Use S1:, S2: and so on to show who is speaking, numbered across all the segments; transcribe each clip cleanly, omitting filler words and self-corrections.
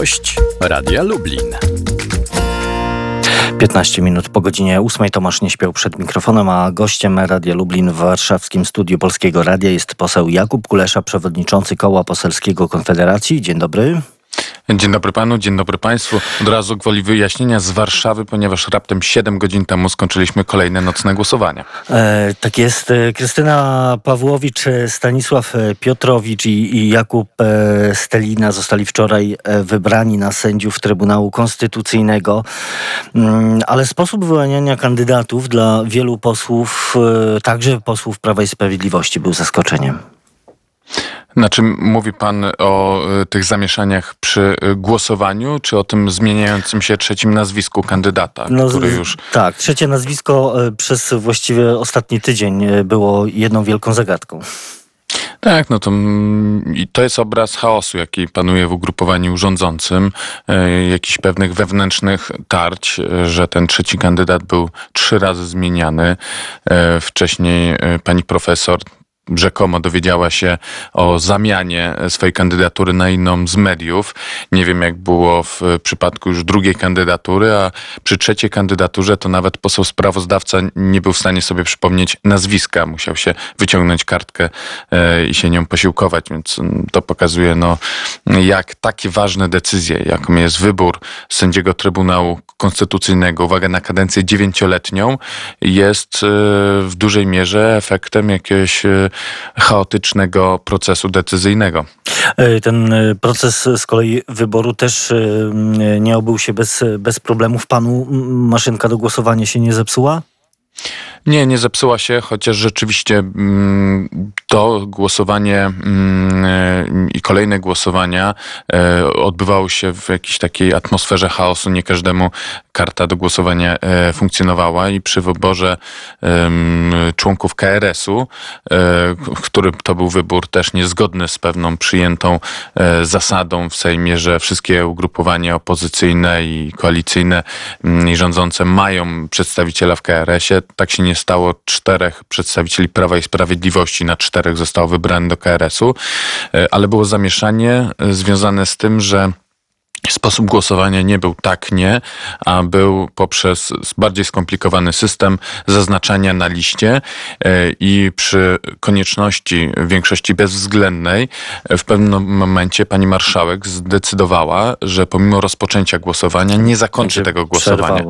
S1: Gość Radia Lublin.
S2: 15 minut po godzinie 8. Tomasz Nieśpiał przed mikrofonem, a gościem Radia Lublin w warszawskim studiu Polskiego Radia jest poseł Jakub Kulesza, przewodniczący Koła Poselskiego Konfederacji. Dzień dobry.
S3: Dzień dobry panu, dzień dobry państwu. Od razu gwoli wyjaśnienia z Warszawy, ponieważ raptem 7 godzin temu skończyliśmy kolejne nocne głosowania.
S2: Tak jest. Krystyna Pawłowicz, Stanisław Piotrowicz i Jakub Stelina zostali wczoraj wybrani na sędziów Trybunału Konstytucyjnego. Ale sposób wyłaniania kandydatów dla wielu posłów, także posłów Prawa i Sprawiedliwości, był zaskoczeniem.
S3: Znaczy, mówi pan o tych zamieszaniach przy głosowaniu, czy o tym zmieniającym się trzecim nazwisku kandydata, który już...
S2: Tak, trzecie nazwisko przez właściwie ostatni tydzień było jedną wielką zagadką.
S3: Tak, no to jest obraz chaosu, jaki panuje w ugrupowaniu rządzącym, jakichś pewnych wewnętrznych tarć, że ten trzeci kandydat był 3 razy zmieniany. Wcześniej pani profesor rzekomo dowiedziała się o zamianie swojej kandydatury na inną z mediów. Nie wiem, jak było w przypadku już drugiej kandydatury, a przy trzeciej kandydaturze to nawet poseł sprawozdawca nie był w stanie sobie przypomnieć nazwiska. Musiał się wyciągnąć kartkę i się nią posiłkować, więc to pokazuje, jak takie ważne decyzje, jaką jest wybór sędziego Trybunału Konstytucyjnego, uwaga, na kadencję 9-letnią, jest w dużej mierze efektem jakiegoś chaotycznego procesu decyzyjnego.
S2: Ten proces z kolei wyboru też nie obył się bez problemów. Panu maszynka do głosowania się nie zepsuła?
S3: Nie zepsuła się, chociaż rzeczywiście to głosowanie i kolejne głosowania odbywało się w jakiejś takiej atmosferze chaosu. Nie każdemu karta do głosowania funkcjonowała i przy wyborze członków KRS-u, który to był wybór też niezgodny z pewną przyjętą zasadą w Sejmie, że wszystkie ugrupowania opozycyjne i koalicyjne i rządzące mają przedstawiciela w KRS-ie. Tak się nie stało. 4 przedstawicieli Prawa i Sprawiedliwości na 4 zostało wybranych do KRS-u, ale było zamieszanie związane z tym, że sposób głosowania nie był a był poprzez bardziej skomplikowany system zaznaczania na liście i przy konieczności większości bezwzględnej w pewnym momencie pani marszałek zdecydowała, że pomimo rozpoczęcia głosowania nie zakończy tego głosowania.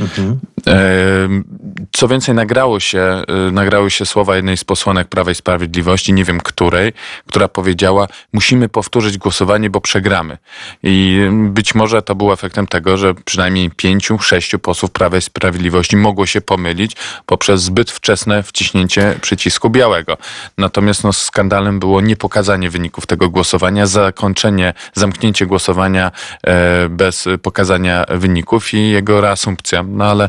S3: Co więcej, nagrały się słowa jednej z posłanek Prawa i Sprawiedliwości, nie wiem której, która powiedziała: musimy powtórzyć głosowanie, bo przegramy. I być może to było efektem tego, że przynajmniej 5-6 posłów Prawa i Sprawiedliwości mogło się pomylić poprzez zbyt wczesne wciśnięcie przycisku białego. Natomiast skandalem było niepokazanie wyników tego głosowania, zamknięcie głosowania bez pokazania wyników i jego reasumpcja. Ale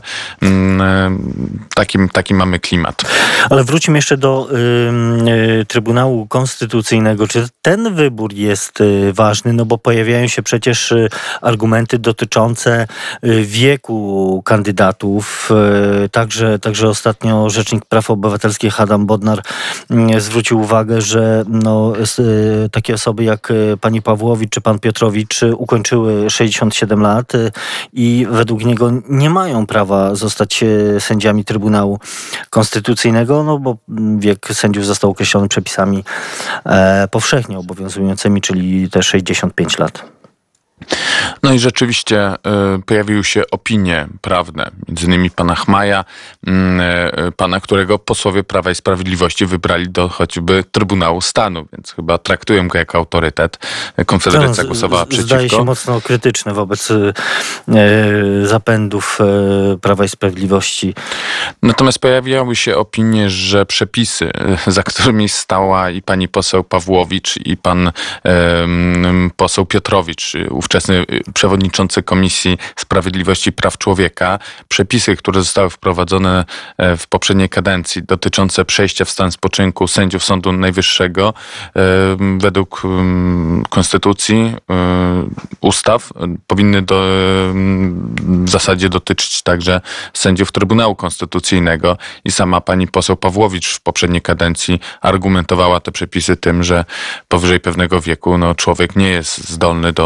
S3: taki mamy klimat.
S2: Ale wróćmy jeszcze do Trybunału Konstytucyjnego. Czy ten wybór jest ważny? Bo pojawiają się przecież argumenty dotyczące wieku kandydatów. Także ostatnio Rzecznik Praw Obywatelskich Adam Bodnar zwrócił uwagę, że takie osoby jak pani Pawłowicz czy pan Piotrowicz ukończyły 67 lat i według niego nie mają prawa zostać sędziami Trybunału Konstytucyjnego, bo wiek sędziów został określony przepisami powszechnie obowiązującymi, czyli te 65 lat.
S3: No i rzeczywiście pojawiły się opinie prawne, między innymi pana Chmaja, pana, którego posłowie Prawa i Sprawiedliwości wybrali do choćby Trybunału Stanu, więc chyba traktują go jako autorytet. Konfederacja głosowała przeciwko.
S2: Zdaje się mocno krytyczny wobec zapędów Prawa i Sprawiedliwości.
S3: Natomiast pojawiały się opinie, że przepisy, za którymi stała i pani poseł Pawłowicz, i pan poseł Piotrowicz, ówczesny przewodniczący Komisji Sprawiedliwości i Praw Człowieka, przepisy, które zostały wprowadzone w poprzedniej kadencji dotyczące przejścia w stan spoczynku sędziów Sądu Najwyższego, według konstytucji, ustaw, powinny w zasadzie dotyczyć także sędziów Trybunału Konstytucyjnego i sama pani poseł Pawłowicz w poprzedniej kadencji argumentowała te przepisy tym, że powyżej pewnego wieku człowiek nie jest zdolny do pełnienia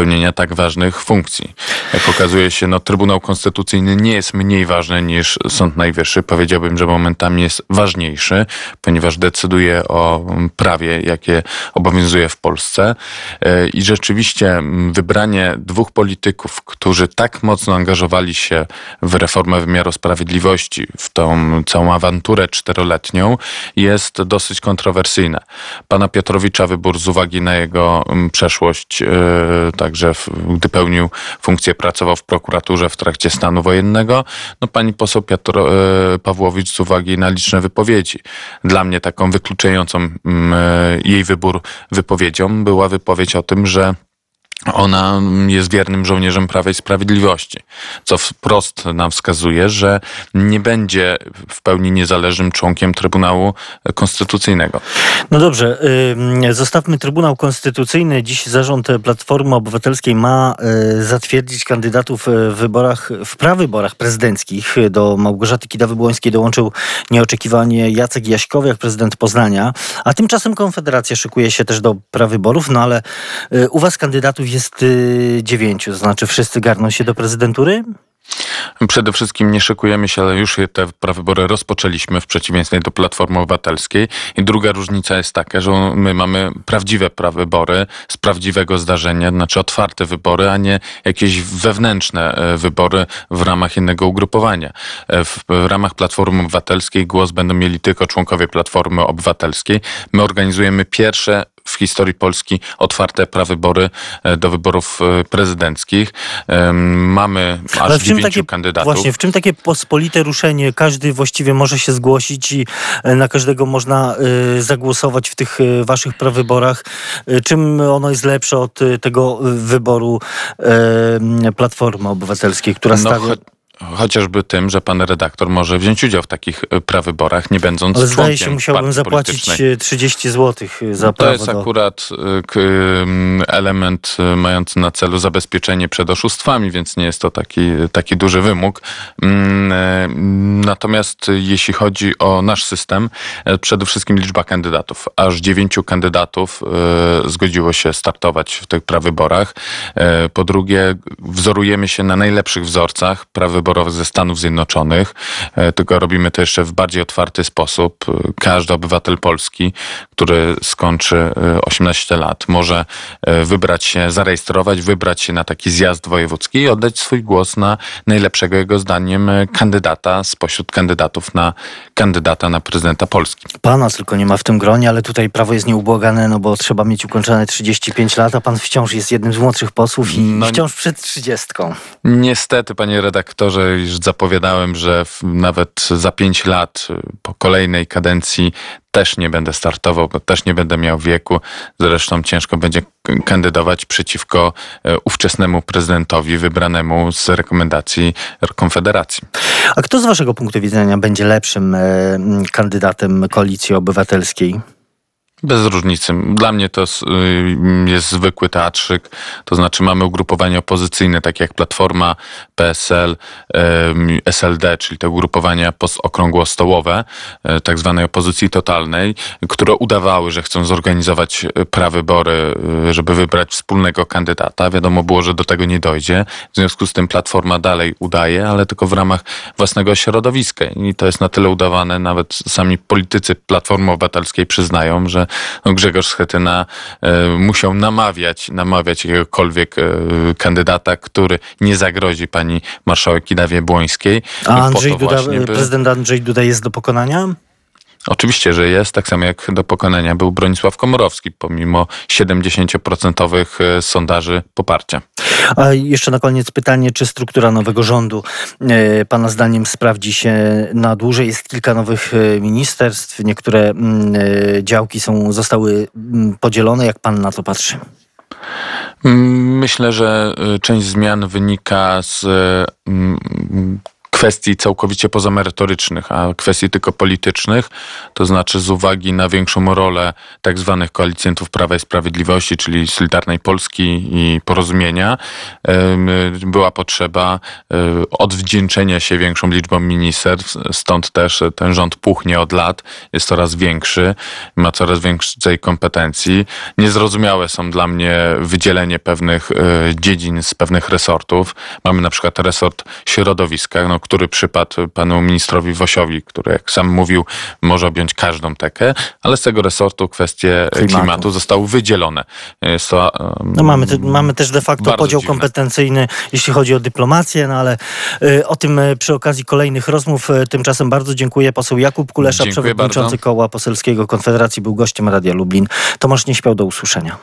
S3: pełnienia tak ważnych funkcji. Jak okazuje się, Trybunał Konstytucyjny nie jest mniej ważny niż Sąd Najwyższy. Powiedziałbym, że momentami jest ważniejszy, ponieważ decyduje o prawie, jakie obowiązuje w Polsce. I rzeczywiście wybranie dwóch polityków, którzy tak mocno angażowali się w reformę wymiaru sprawiedliwości, w tą całą awanturę 4-letnią, jest dosyć kontrowersyjne. Pana Piotrowicza wybór z uwagi na jego przeszłość, także gdy pełnił funkcję, pracował w prokuraturze w trakcie stanu wojennego. Pani poseł Pawłowicz z uwagi na liczne wypowiedzi. Dla mnie taką wykluczającą jej wybór wypowiedzią była wypowiedź o tym, że ona jest wiernym żołnierzem Prawa i Sprawiedliwości, co wprost nam wskazuje, że nie będzie w pełni niezależnym członkiem Trybunału Konstytucyjnego. No dobrze,
S2: zostawmy Trybunał Konstytucyjny. Dziś zarząd Platformy Obywatelskiej ma zatwierdzić kandydatów w prawyborach prezydenckich. Do Małgorzaty Kidawy-Błońskiej dołączył nieoczekiwanie Jacek Jaśkowiak, prezydent Poznania, a tymczasem Konfederacja szykuje się też do prawyborów, ale u was kandydatów jest 9, to znaczy wszyscy garną się do prezydentury?
S3: Przede wszystkim nie szykujemy się, ale już te prawybory rozpoczęliśmy w przeciwieństwie do Platformy Obywatelskiej. I druga różnica jest taka, że my mamy prawdziwe prawybory z prawdziwego zdarzenia, znaczy otwarte wybory, a nie jakieś wewnętrzne wybory w ramach innego ugrupowania. W ramach Platformy Obywatelskiej głos będą mieli tylko członkowie Platformy Obywatelskiej. My organizujemy pierwsze w historii Polski otwarte prawybory do wyborów prezydenckich. Mamy aż 9 kandydatów.
S2: Właśnie, w czym takie pospolite ruszenie? Każdy właściwie może się zgłosić i na każdego można zagłosować w tych waszych prawyborach. Czym ono jest lepsze od tego wyboru Platformy Obywatelskiej, która stawia...
S3: Chociażby tym, że pan redaktor może wziąć udział w takich prawyborach, nie będąc członkiem partii politycznej.
S2: Ale zdaje się, musiałbym zapłacić 30 zł za prawo.
S3: To jest akurat element mający na celu zabezpieczenie przed oszustwami, więc nie jest to taki duży wymóg. Natomiast jeśli chodzi o nasz system, przede wszystkim liczba kandydatów. Aż 9 kandydatów zgodziło się startować w tych prawyborach. Po drugie, wzorujemy się na najlepszych wzorcach prawyborów ze Stanów Zjednoczonych, tylko robimy to jeszcze w bardziej otwarty sposób. Każdy obywatel Polski, który skończy 18 lat, może wybrać się, zarejestrować, wybrać się na taki zjazd wojewódzki i oddać swój głos na najlepszego jego zdaniem kandydata spośród kandydatów na kandydata na prezydenta Polski.
S2: Pana tylko nie ma w tym gronie, ale tutaj prawo jest nieubłagane, bo trzeba mieć ukończone 35 lat, a pan wciąż jest jednym z młodszych posłów i wciąż przed 30.
S3: Niestety, panie redaktorze, już zapowiadałem, że nawet za 5 lat po kolejnej kadencji też nie będę startował, bo też nie będę miał wieku. Zresztą ciężko będzie kandydować przeciwko ówczesnemu prezydentowi wybranemu z rekomendacji Konfederacji.
S2: A kto z waszego punktu widzenia będzie lepszym kandydatem Koalicji Obywatelskiej?
S3: Bez różnicy. Dla mnie to jest zwykły teatrzyk, to znaczy mamy ugrupowania opozycyjne, takie jak Platforma, PSL, SLD, czyli te ugrupowania okrągłostołowe, tak zwanej opozycji totalnej, które udawały, że chcą zorganizować prawybory, żeby wybrać wspólnego kandydata. Wiadomo było, że do tego nie dojdzie. W związku z tym Platforma dalej udaje, ale tylko w ramach własnego środowiska. I to jest na tyle udawane, nawet sami politycy Platformy Obywatelskiej przyznają, że Grzegorz Schetyna musiał namawiać jakiegokolwiek kandydata, który nie zagrozi pani marszałek Kidawie-Błońskiej.
S2: A prezydent Andrzej Duda jest do pokonania?
S3: Oczywiście, że jest. Tak samo jak do pokonania był Bronisław Komorowski, pomimo 70% sondaży poparcia.
S2: A jeszcze na koniec pytanie, czy struktura nowego rządu pana zdaniem sprawdzi się na dłużej? Jest kilka nowych ministerstw, niektóre działki zostały podzielone. Jak pan na to patrzy?
S3: Myślę, że część zmian wynika z kwestii całkowicie pozamerytorycznych, a kwestii tylko politycznych, to znaczy z uwagi na większą rolę tak zwanych koalicjantów Prawa i Sprawiedliwości, czyli Solidarnej Polski i Porozumienia, była potrzeba odwdzięczenia się większą liczbą ministerstw, stąd też ten rząd puchnie od lat, jest coraz większy, ma coraz więcej kompetencji. Niezrozumiałe są dla mnie wydzielenie pewnych dziedzin z pewnych resortów. Mamy na przykład resort środowiska, który przypadł panu ministrowi Wosiowi, który, jak sam mówił, może objąć każdą tekę, ale z tego resortu kwestie klimatu zostały wydzielone. Jest to,
S2: mamy też de facto podział
S3: dziwne.
S2: kompetencyjny, jeśli chodzi o dyplomację, ale o tym przy okazji kolejnych rozmów. Tymczasem bardzo dziękuję. Poseł Jakub Kulesza,
S3: Dziękuję
S2: przewodniczący
S3: bardzo.
S2: Koła Poselskiego Konfederacji, był gościem Radia Lublin. Tomasz Nieśmiał, do usłyszenia.